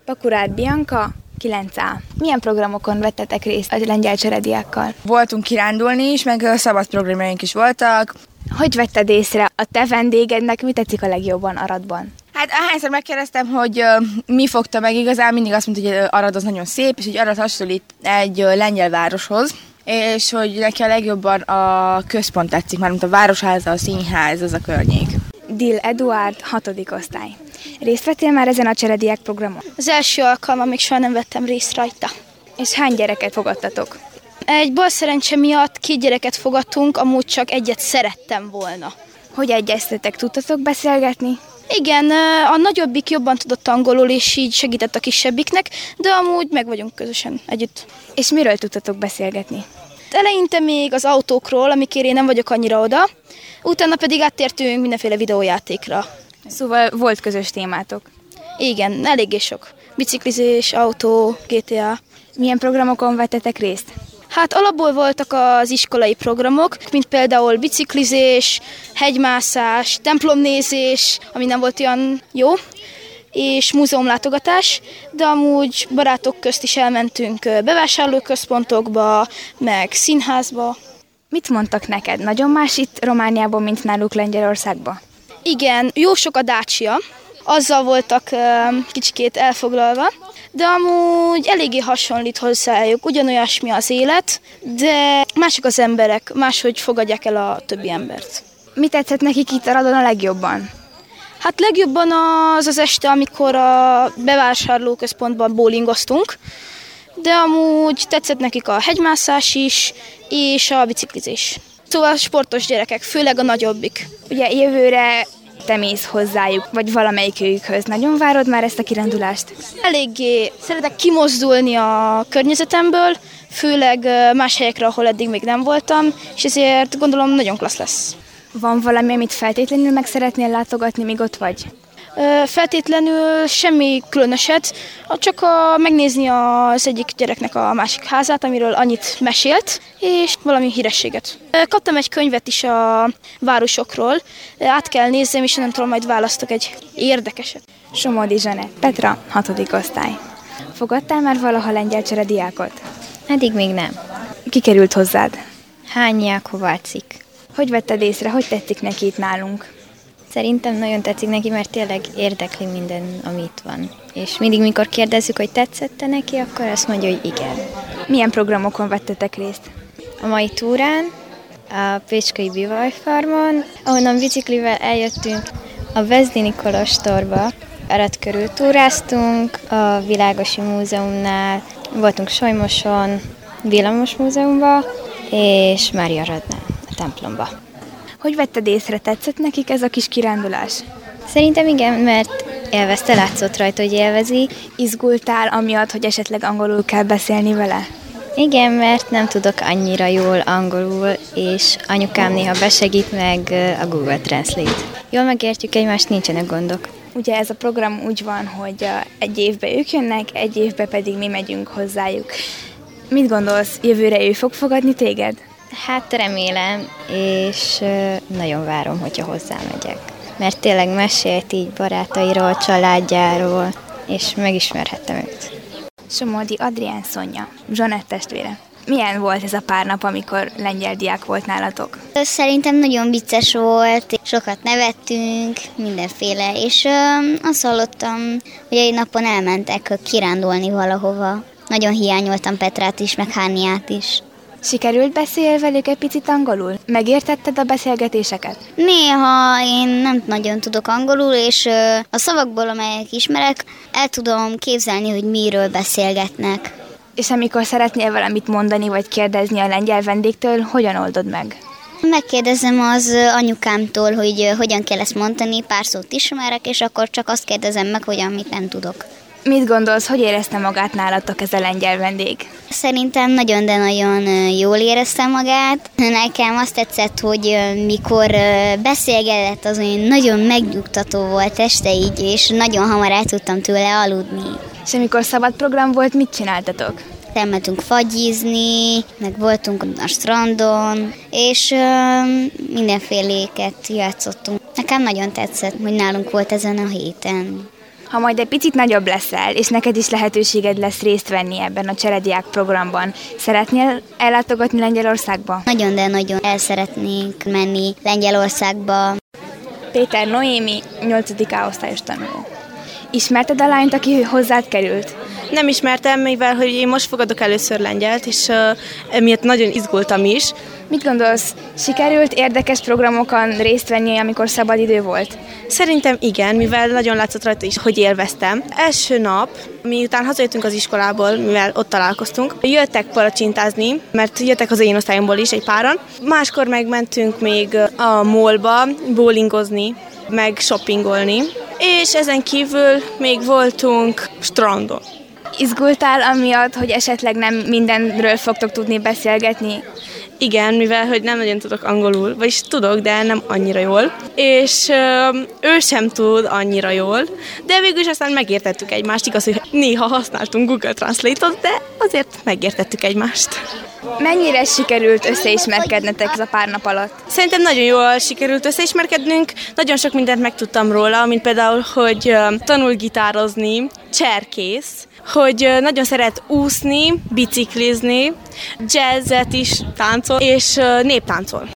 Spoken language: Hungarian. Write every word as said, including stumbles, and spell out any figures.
Pakurát Bianca, kilenc á. Milyen programokon vettetek részt a lengyel cserediákkal? Voltunk kirándulni is, meg szabad programjaink is voltak. Hogy vetted észre, a te vendégednek mi tetszik a legjobban Aradban? Hát ahányszor megkérdeztem, hogy uh, mi fogta meg igazán, mindig azt mondta, hogy Arad az nagyon szép, és hogy Arad hasonlít egy uh, lengyel városhoz, és hogy neki a legjobban a központ tetszik, mármint a városháza, a színház, az a környék. Dill Eduárd, hatodik osztály. Részt vettél már ezen a cserediák programon? Az első alkalommal még soha nem vettem részt rajta. És hány gyereket fogadtatok? Egy balszerencse miatt két gyereket fogadtunk, amúgy csak egyet szerettem volna. Hogy egyeztetek, tudtatok beszélgetni? Igen, a nagyobbik jobban tudott angolul, és így segített a kisebbiknek, de amúgy meg vagyunk közösen együtt. És miről tudtatok beszélgetni? Eleinte még az autókról, amikért én nem vagyok annyira oda, utána pedig áttértünk mindenféle videójátékra. Szóval volt közös témátok? Igen, eléggé sok. Biciklizés, autó, gé té á. Milyen programokon vettetek részt? Hát alapból voltak az iskolai programok, mint például biciklizés, hegymászás, templomnézés, ami nem volt olyan jó, és múzeumlátogatás, de amúgy barátok közt is elmentünk bevásárlóközpontokba, meg színházba. Mit mondtak neked? Nagyon más itt Romániában, mint náluk Lengyelországban? Igen, jó sok a Dacia, azzal voltak kicsikét elfoglalva, de amúgy eléggé hasonlít hozzájuk, ugyanolyasmi az élet, de mások az emberek, máshogy fogadják el a többi embert. Mi tetszett nekik itt Aradon a legjobban? Hát legjobban az az este, amikor a bevásárlóközpontban bowlingoztunk, de amúgy tetszett nekik a hegymászás is, és a biciklizés. Szóval sportos gyerekek, főleg a nagyobbik. Ugye jövőre te mész hozzájuk, vagy valamelyikőjükhöz. Nagyon várod már ezt a kirándulást? Eléggé szeretek kimozdulni a környezetemből, főleg más helyekre, ahol eddig még nem voltam, és ezért gondolom nagyon klassz lesz. Van valami, amit feltétlenül meg szeretnél látogatni, míg ott vagy? Feltétlenül semmi különöset, csak a, megnézni az egyik gyereknek a másik házát, amiről annyit mesélt, és valami hírességet. Kaptam egy könyvet is a városokról, át kell nézzem, és nem tudom, majd választok egy érdekeset. Somodi Zsanett, Petra, hatodik osztály. Fogadtál már valaha lengyel cserediákot? Eddig még nem. Ki került hozzád? Hányi Kovácsik. Hogy vetted észre, hogy tetszik neki itt nálunk? Szerintem nagyon tetszik neki, mert tényleg érdekli minden, ami itt van. És mindig, mikor kérdezzük, hogy tetszette neki, akkor azt mondja, hogy igen. Milyen programokon vettetek részt? A mai túrán, a Pécskai Bivajfarmon, ahonnan biciklivel eljöttünk a Vezdini kolostorba, Arad körül túráztunk, a Világosi Múzeumnál, voltunk Solymoson, Villamos Múzeumban, és Mária Radnál, a templomba. Hogy vetted észre, tetszett nekik ez a kis kirándulás? Szerintem igen, mert élvezte, látszott rajta, hogy élvezi. Izgultál amiatt, hogy esetleg angolul kell beszélni vele? Igen, mert nem tudok annyira jól angolul, és anyukám néha besegít meg a Google Translate. Jól megértjük egymást, nincsenek gondok. Ugye ez a program úgy van, hogy egy évben ők jönnek, egy évben pedig mi megyünk hozzájuk. Mit gondolsz, jövőre ő fog fogadni téged? Hát remélem, és nagyon várom, hogyha hozzámegyek. Mert tényleg mesélt így barátairól, családjáról, és megismerhettem őt. Somodi Adrián Szonya, Zsanett testvére. Milyen volt ez a pár nap, amikor lengyel diák volt nálatok? Szerintem nagyon vicces volt, sokat nevettünk, mindenféle, és ö, azt hallottam, hogy egy napon elmentek kirándulni valahova. Nagyon hiányoltam Petrát is, meg Hániát is. Sikerült beszélni velük egy picit angolul? Megértetted a beszélgetéseket? Néha én nem nagyon tudok angolul, és ö, a szavakból, amelyek ismerek, el tudom képzelni, hogy miről beszélgetnek. És amikor szeretnél valamit mondani, vagy kérdezni a lengyel vendégtől, hogyan oldod meg? Megkérdezem az anyukámtól, hogy hogyan kell ezt mondani, pár szót ismerek, és akkor csak azt kérdezem meg, hogy amit nem tudok. Mit gondolsz, hogy érezte magát nálatok ez a lengyel vendég? Szerintem nagyon, de nagyon jól érezte magát. Nekem azt tetszett, hogy mikor beszélgetett, az olyan nagyon megnyugtató volt este így, és nagyon hamar el tudtam tőle aludni. És amikor szabad program volt, mit csináltatok? Elmentünk fagyizni, meg voltunk a strandon, és mindenféléket játszottunk. Nekem nagyon tetszett, hogy nálunk volt ezen a héten. Ha majd egy picit nagyobb leszel, és neked is lehetőséged lesz részt venni ebben a cserediák programban, szeretnél ellátogatni Lengyelországba? Nagyon, de nagyon el szeretnénk menni Lengyelországba. Péter Noémi, nyolcadik A-osztályos tanuló. Ismerted a lányt, aki hozzád került? Nem ismertem, mivel hogy én most fogadok először lengyelt, és uh, emiatt nagyon izgultam is. Mit gondolsz, sikerült érdekes programokon részt venni, amikor szabad idő volt? Szerintem igen, mivel nagyon látszott rajta is, hogy élveztem. Első nap, miután hazajöttünk az iskolából, mivel ott találkoztunk, jöttek palacsintázni, mert jöttek az én osztályomból is egy páran. Máskor megmentünk még a mallba bowlingozni, meg shoppingolni, és ezen kívül még voltunk strandon. Izgultál amiatt, hogy esetleg nem mindenről fogtok tudni beszélgetni? Igen, mivel hogy nem nagyon tudok angolul, vagyis tudok, de nem annyira jól, és ö, ő sem tud annyira jól, de végül is aztán megértettük egymást, igaz, hogy néha használtunk Google Translate-ot, de azért megértettük egymást. Mennyire sikerült összeismerkednetek ez a pár nap alatt? Szerintem nagyon jól sikerült összeismerkednünk, nagyon sok mindent megtudtam róla, mint például, hogy tanul gitározni, cserkész, hogy nagyon szeret úszni, biciklizni, jazzet is táncol, és néptáncol.